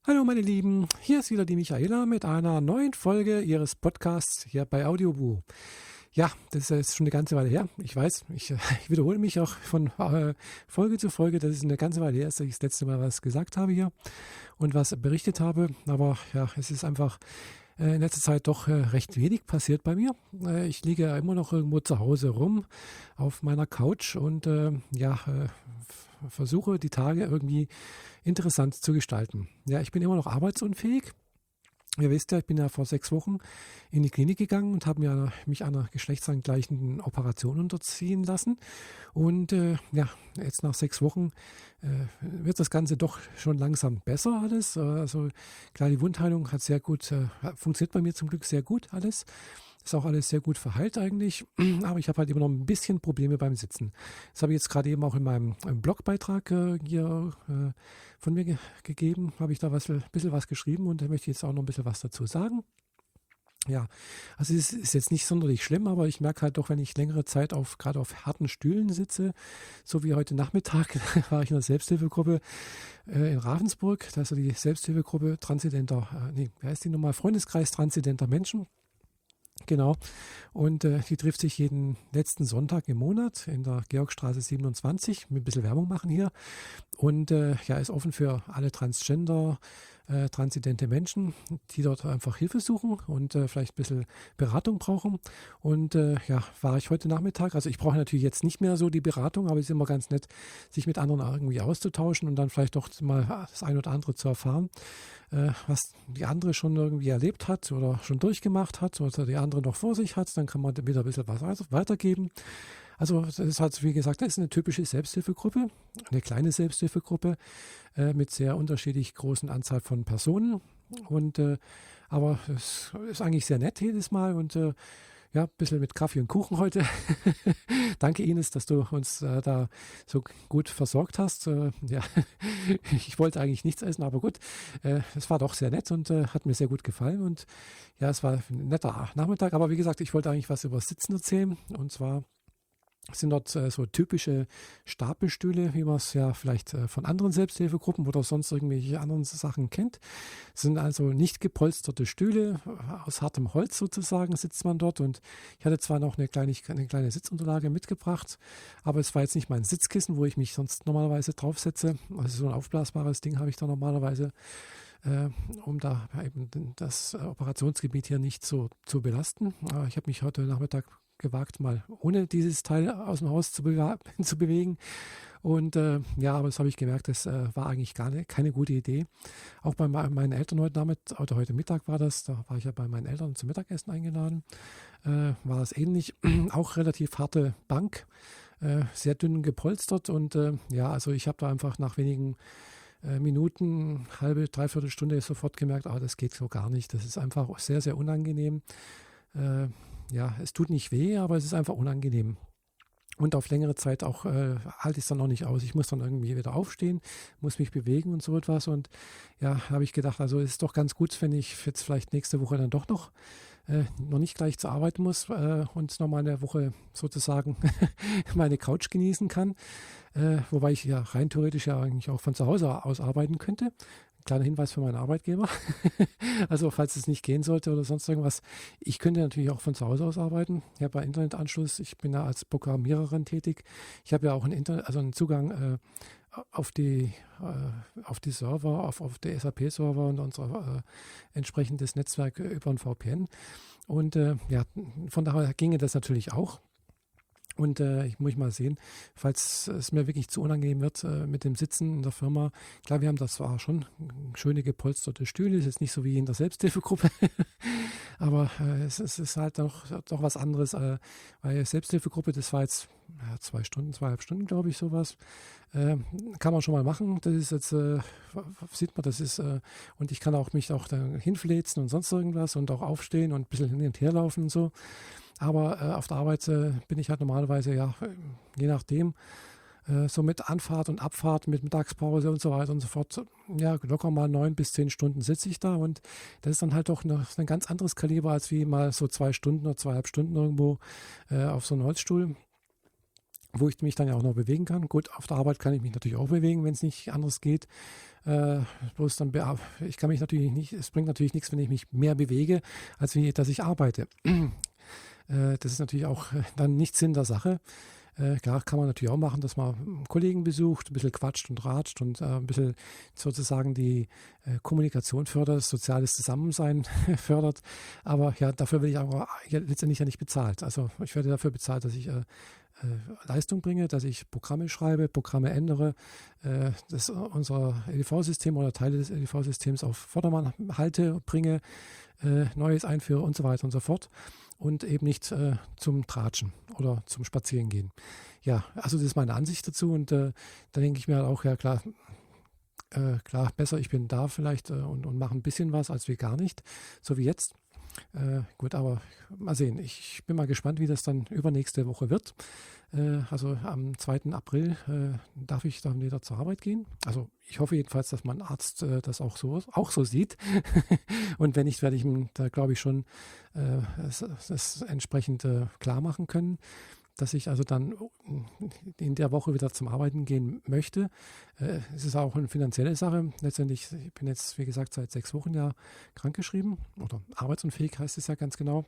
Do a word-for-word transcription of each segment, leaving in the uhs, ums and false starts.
Hallo meine Lieben, hier ist wieder die Michaela mit einer neuen Folge Ihres Podcasts hier bei Audioboo. Ja, das ist schon eine ganze Weile her. Ich weiß, ich, ich wiederhole mich auch von äh, Folge zu Folge. Das ist eine ganze Weile her, dass ich das letzte Mal was gesagt habe hier und was berichtet habe. Aber ja, es ist einfach äh, in letzter Zeit doch äh, recht wenig passiert bei mir. Äh, ich liege ja immer noch irgendwo zu Hause rum auf meiner Couch und äh, ja, äh, f- versuche die Tage irgendwie interessant zu gestalten. Ja, ich bin immer noch arbeitsunfähig. Ihr wisst ja, ich bin ja vor sechs Wochen in die Klinik gegangen und habe mir, mich einer geschlechtsangleichenden Operation unterziehen lassen. Und äh, ja, jetzt nach sechs Wochen äh, wird das Ganze doch schon langsam besser alles. Äh, also klar, die Wundheilung hat sehr gut, äh, funktioniert bei mir zum Glück sehr gut alles. Ist auch alles sehr gut verheilt eigentlich, aber ich habe halt immer noch ein bisschen Probleme beim Sitzen. Das habe ich jetzt gerade eben auch in meinem ähm, Blogbeitrag äh, hier äh, von mir ge gegeben, habe ich da was, ein bisschen was geschrieben und da möchte ich jetzt auch noch ein bisschen was dazu sagen. Ja, also es ist jetzt nicht sonderlich schlimm, aber ich merke halt doch, wenn ich längere Zeit auf gerade auf harten Stühlen sitze, so wie heute Nachmittag, war ich in einer Selbsthilfegruppe äh, in Ravensburg, da ist ja die Selbsthilfegruppe transzendenter, äh, nee, wer ist die nochmal? Freundeskreis transzendenter Menschen. Genau. Und äh, die trifft sich jeden letzten Sonntag im Monat in der Georgstraße siebenundzwanzig. Mit ein bisschen Werbung machen hier. Und äh, ja, ist offen für alle Transgender, äh, transidente Menschen, die dort einfach Hilfe suchen und äh, vielleicht ein bisschen Beratung brauchen. Und äh, ja, war ich heute Nachmittag. Also ich brauche natürlich jetzt nicht mehr so die Beratung, aber es ist immer ganz nett, sich mit anderen irgendwie auszutauschen und dann vielleicht doch mal das ein oder andere zu erfahren, äh, was die andere schon irgendwie erlebt hat oder schon durchgemacht hat oder die andere noch vor sich hat. Dann kann man wieder ein bisschen was weitergeben. Also das ist halt, wie gesagt, das ist eine typische Selbsthilfegruppe, eine kleine Selbsthilfegruppe äh, mit sehr unterschiedlich großen Anzahl von Personen. Und äh, aber es ist eigentlich sehr nett jedes Mal und äh, ja, ein bisschen mit Kaffee und Kuchen heute. Danke Ines, dass du uns äh, da so gut versorgt hast. Äh, ja, ich wollte eigentlich nichts essen, aber gut, äh, es war doch sehr nett und äh, hat mir sehr gut gefallen. Und ja, es war ein netter Nachmittag. Aber wie gesagt, ich wollte eigentlich was über Sitzen erzählen und zwar sind dort äh, so typische Stapelstühle, wie man es ja vielleicht äh, von anderen Selbsthilfegruppen oder sonst irgendwelche anderen Sachen kennt. Es sind also nicht gepolsterte Stühle, äh, aus hartem Holz sozusagen sitzt man dort. Und ich hatte zwar noch eine kleine, eine kleine Sitzunterlage mitgebracht, aber es war jetzt nicht mein Sitzkissen, wo ich mich sonst normalerweise draufsetze. Also so ein aufblasbares Ding habe ich da normalerweise, äh, um da eben das Operationsgebiet hier nicht so zu belasten. Aber ich habe mich heute Nachmittag gewagt, mal ohne dieses Teil aus dem Haus zu, bewe zu bewegen. Und äh, ja, aber das habe ich gemerkt, das äh, war eigentlich gar ne, keine gute Idee. Auch bei me meinen Eltern heute Nachmittag, oder heute Mittag war das, da war ich ja bei meinen Eltern zum Mittagessen eingeladen, äh, war es ähnlich. Auch relativ harte Bank, äh, sehr dünn gepolstert und äh, ja, also ich habe da einfach nach wenigen äh, Minuten, halbe, dreiviertel Stunde sofort gemerkt, ah, das geht so gar nicht. Das ist einfach sehr, sehr unangenehm. Äh, ja, es tut nicht weh, aber es ist einfach unangenehm. Und auf längere Zeit auch äh, halte ich es dann noch nicht aus. Ich muss dann irgendwie wieder aufstehen, muss mich bewegen und so etwas. Und ja, habe ich gedacht, also es ist doch ganz gut, wenn ich jetzt vielleicht nächste Woche dann doch noch, äh, noch nicht gleich zur Arbeit muss äh, und nochmal eine Woche sozusagen meine Couch genießen kann. Äh, wobei ich ja rein theoretisch ja eigentlich auch von zu Hause aus arbeiten könnte. Kleiner Hinweis für meinen Arbeitgeber. Also falls es nicht gehen sollte oder sonst irgendwas. Ich könnte natürlich auch von zu Hause aus arbeiten. Ich habe einen Internetanschluss. Ich bin da als Programmiererin tätig. Ich habe ja auch einen, Internet, also einen Zugang äh, auf, die, äh, auf die Server, auf, auf die S A P-Server und unser äh, entsprechendes Netzwerk über ein V P N. Und äh, ja, von daher ginge das natürlich auch. Und äh, ich muss mal sehen, falls es mir wirklich zu unangenehm wird äh, mit dem Sitzen in der Firma. Klar, wir haben das zwar schon schöne gepolsterte Stühle, ist jetzt nicht so wie in der Selbsthilfegruppe, aber äh, es, es ist halt doch, doch was anderes, äh, weil Selbsthilfegruppe, das war jetzt ja, zwei Stunden, zweieinhalb Stunden, glaube ich, sowas. Äh, kann man schon mal machen. Das ist jetzt, äh, sieht man, das ist, äh, und ich kann auch mich auch da hinfläzen und sonst irgendwas und auch aufstehen und ein bisschen hin und her laufen und so. Aber äh, auf der Arbeit äh, bin ich halt normalerweise, ja, je nachdem, äh, so mit Anfahrt und Abfahrt, mit Mittagspause und so weiter und so fort, ja, locker mal neun bis zehn Stunden sitze ich da und das ist dann halt doch eine, ein ganz anderes Kaliber als wie mal so zwei Stunden oder zweieinhalb Stunden irgendwo äh, auf so einem Holzstuhl. wo ich mich dann ja auch noch bewegen kann. Gut, auf der Arbeit kann ich mich natürlich auch bewegen, wenn es nicht anders geht. Äh, bloß dann, be- ich kann mich natürlich nicht, es bringt natürlich nichts, wenn ich mich mehr bewege, als wie, dass ich arbeite. Äh, das ist natürlich auch äh, dann nicht Sinn der Sache. Äh, klar kann man natürlich auch machen, dass man einen Kollegen besucht, ein bisschen quatscht und ratscht und äh, ein bisschen sozusagen die äh, Kommunikation fördert, das soziales Zusammensein fördert. Aber ja, dafür werde ich aber ja, letztendlich ja nicht bezahlt. Also ich werde dafür bezahlt, dass ich äh, äh, Leistung bringe, dass ich Programme schreibe, Programme ändere, äh, dass unser E D V-System oder Teile des E D V-Systems auf Vordermann halte, bringe, äh, Neues einführe und so weiter und so fort. Und eben nicht äh, zum Tratschen oder zum Spazierengehen. Ja, also das ist meine Ansicht dazu und äh, da denke ich mir halt auch, ja klar, äh, klar, besser ich bin da vielleicht äh, und, und mache ein bisschen was als wie gar nicht, so wie jetzt. Äh, gut, aber mal sehen. Ich bin mal gespannt, wie das dann übernächste Woche wird. Äh, also am zweiten April äh, darf ich dann wieder zur Arbeit gehen. Also ich hoffe jedenfalls, dass mein Arzt äh, das auch so, auch so sieht. Und wenn nicht, werde ich ihm da, glaube ich, schon äh, das, das entsprechend äh, klar machen können, dass ich also dann in der Woche wieder zum Arbeiten gehen möchte. Äh, es ist auch eine finanzielle Sache. Letztendlich, ich bin jetzt, wie gesagt, seit sechs Wochen ja krankgeschrieben oder arbeitsunfähig heißt es ja ganz genau.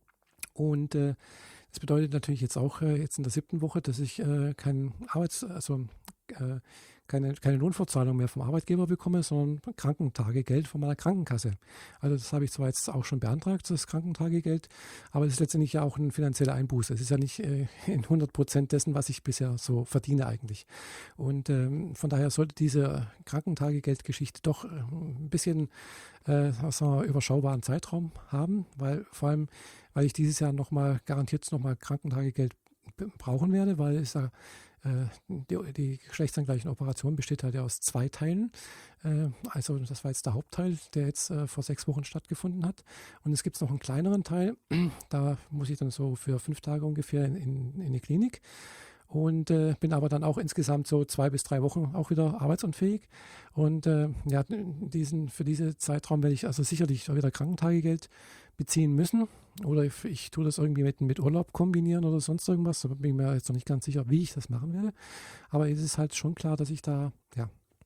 Und äh, das bedeutet natürlich jetzt auch äh, jetzt in der siebten Woche, dass ich äh, kein Arbeits-, also äh, keine, keine Lohnfortzahlung mehr vom Arbeitgeber bekomme, sondern Krankentagegeld von meiner Krankenkasse. Also das habe ich zwar jetzt auch schon beantragt, das Krankentagegeld, aber es ist letztendlich ja auch ein finanzieller Einbuße. Es ist ja nicht äh, in hundert Prozent dessen, was ich bisher so verdiene eigentlich. Und ähm, von daher sollte diese Krankentagegeldgeschichte doch äh, ein bisschen äh, sagen wir, überschaubaren Zeitraum haben, weil vor allem, weil ich dieses Jahr nochmal garantiert nochmal Krankentagegeld brauchen werde, weil es ja Die, die geschlechtsangleichen Operation besteht halt ja aus zwei Teilen. Also das war jetzt der Hauptteil, der jetzt vor sechs Wochen stattgefunden hat. Und es gibt noch einen kleineren Teil, da muss ich dann so für fünf Tage ungefähr in, in, in die Klinik. Und äh, bin aber dann auch insgesamt so zwei bis drei Wochen auch wieder arbeitsunfähig. Und äh, ja, diesen, für diesen Zeitraum werde ich also sicherlich wieder Krankentagegeld beziehen müssen. Oder ich, ich tue das irgendwie mit, mit Urlaub kombinieren oder sonst irgendwas. Da bin ich mir jetzt noch nicht ganz sicher, wie ich das machen werde. Aber es ist halt schon klar, dass ich da ja,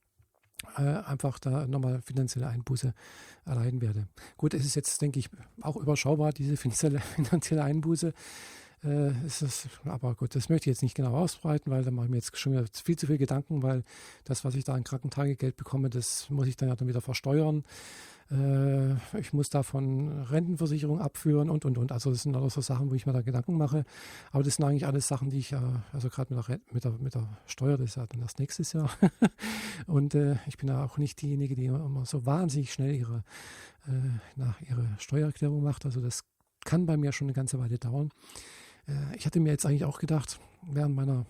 äh, einfach da nochmal finanzielle Einbuße erleiden werde. Gut, es ist jetzt, denke ich, auch überschaubar, diese finanzielle, finanzielle Einbuße. Äh, ist das, aber gut, das möchte ich jetzt nicht genau ausbreiten, weil da mache ich mir jetzt schon wieder viel zu viel Gedanken, weil das, was ich da an Krankentagegeld bekomme, das muss ich dann ja dann wieder versteuern. Äh, ich muss davon Rentenversicherung abführen und, und, und. Also das sind alles so Sachen, wo ich mir da Gedanken mache. Aber das sind eigentlich alles Sachen, die ich ja, also gerade mit der, mit, der, mit der Steuer, das ist ja dann erst nächstes Jahr. Und äh, ich bin ja auch nicht diejenige, die immer so wahnsinnig schnell ihre, äh, nach ihre Steuererklärung macht. Also das kann bei mir schon eine ganze Weile dauern. Äh, ich hatte mir jetzt eigentlich auch gedacht, während meiner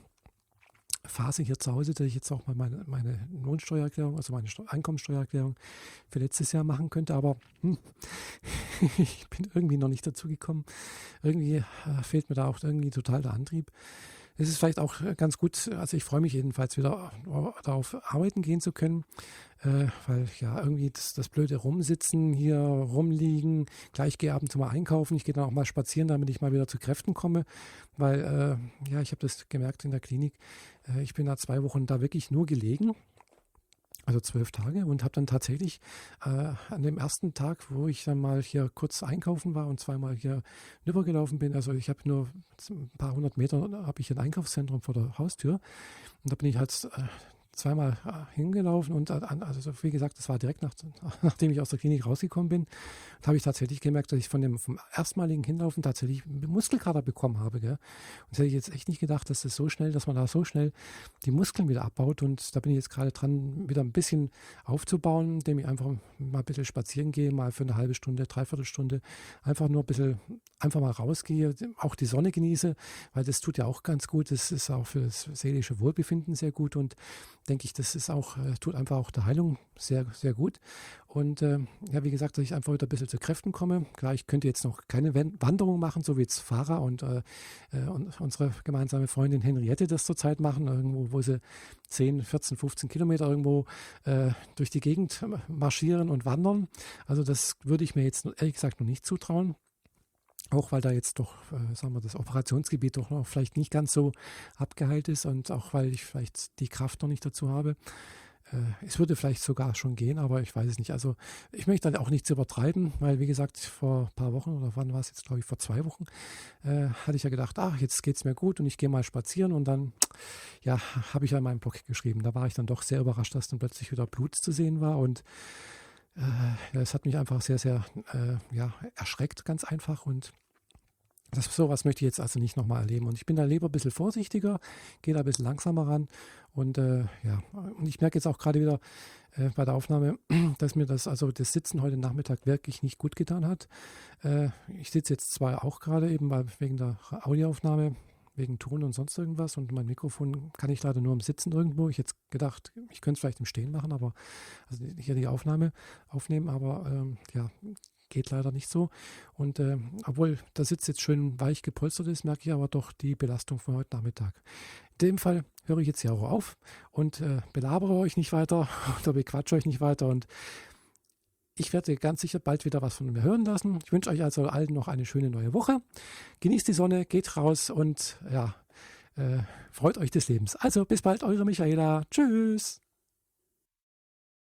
Phase hier zu Hause, dass ich jetzt auch mal meine, meine Lohnsteuererklärung, also meine Steu- Einkommensteuererklärung für letztes Jahr machen könnte, aber hm, ich bin irgendwie noch nicht dazu gekommen. Irgendwie äh, fehlt mir da auch irgendwie total der Antrieb. Es ist vielleicht auch ganz gut, also ich freue mich jedenfalls wieder darauf, arbeiten gehen zu können, äh, weil ja irgendwie das, das blöde Rumsitzen, hier rumliegen, gleich gehe ab und zu mal einkaufen, ich gehe dann auch mal spazieren, damit ich mal wieder zu Kräften komme, weil äh, ja, ich habe das gemerkt in der Klinik, äh, ich bin da zwei Wochen da wirklich nur gelegen. Also zwölf Tage und habe dann tatsächlich äh, an dem ersten Tag, wo ich dann mal hier kurz einkaufen war und zweimal hier rübergelaufen bin, also ich habe nur ein paar hundert Meter, habe ich ein Einkaufszentrum vor der Haustür und da bin ich halt äh, zweimal äh, hingelaufen und äh, also wie gesagt, das war direkt nach, nachdem ich aus der Klinik rausgekommen bin, da habe ich tatsächlich gemerkt, dass ich von dem vom erstmaligen Hinlaufen tatsächlich Muskelkater bekommen habe. Gell? Und das hätte ich jetzt echt nicht gedacht, dass das so schnell, dass man da so schnell die Muskeln wieder abbaut und da bin ich jetzt gerade dran, wieder ein bisschen aufzubauen, indem ich einfach mal ein bisschen spazieren gehe, mal für eine halbe Stunde, dreiviertel Stunde, einfach nur ein bisschen, einfach mal rausgehe, auch die Sonne genieße, weil das tut ja auch ganz gut, das ist auch für das seelische Wohlbefinden sehr gut und denke ich, das ist auch, tut einfach auch der Heilung sehr, sehr gut. Und äh, ja, wie gesagt, dass ich einfach wieder ein bisschen zu Kräften komme. Klar, ich könnte jetzt noch keine Wanderung machen, so wie jetzt Farah und, äh, und unsere gemeinsame Freundin Henriette das zurzeit machen, irgendwo, wo sie zehn, vierzehn, fünfzehn Kilometer irgendwo äh, durch die Gegend marschieren und wandern. Also das würde ich mir jetzt ehrlich gesagt noch nicht zutrauen. Auch weil da jetzt doch, äh, sagen wir, das Operationsgebiet doch noch vielleicht nicht ganz so abgeheilt ist und auch weil ich vielleicht die Kraft noch nicht dazu habe. Äh, es würde vielleicht sogar schon gehen, aber ich weiß es nicht. Also ich möchte dann auch nichts übertreiben, weil wie gesagt, vor ein paar Wochen oder wann war es jetzt, glaube ich, vor zwei Wochen, äh, hatte ich ja gedacht, ach, jetzt geht es mir gut und ich gehe mal spazieren und dann, ja, habe ich ja in meinem Blog geschrieben. Da war ich dann doch sehr überrascht, dass dann plötzlich wieder Blut zu sehen war und äh, es hat mich einfach sehr, sehr äh, ja, erschreckt, ganz einfach und das, sowas möchte ich jetzt also nicht nochmal erleben. Und ich bin da lieber ein bisschen vorsichtiger, gehe da ein bisschen langsamer ran. Und äh, ja, und ich merke jetzt auch gerade wieder äh, bei der Aufnahme, dass mir das, also das Sitzen heute Nachmittag wirklich nicht gut getan hat. Äh, ich sitze jetzt zwar auch gerade eben weil wegen der Audioaufnahme, wegen Ton und sonst irgendwas. Und mein Mikrofon kann ich leider nur im Sitzen irgendwo. Ich hätte gedacht, ich könnte es vielleicht im Stehen machen, aber also hier die Aufnahme aufnehmen, aber ähm, ja. Geht leider nicht so. Und äh, obwohl der Sitz jetzt schön weich gepolstert ist, merke ich aber doch die Belastung von heute Nachmittag. In dem Fall höre ich jetzt hier auch auf und äh, belabere euch nicht weiter oder bequatsche euch nicht weiter. Und ich werde ganz sicher bald wieder was von mir hören lassen. Ich wünsche euch also allen noch eine schöne neue Woche. Genießt die Sonne, geht raus und ja, äh, freut euch des Lebens. Also bis bald, eure Michaela. Tschüss.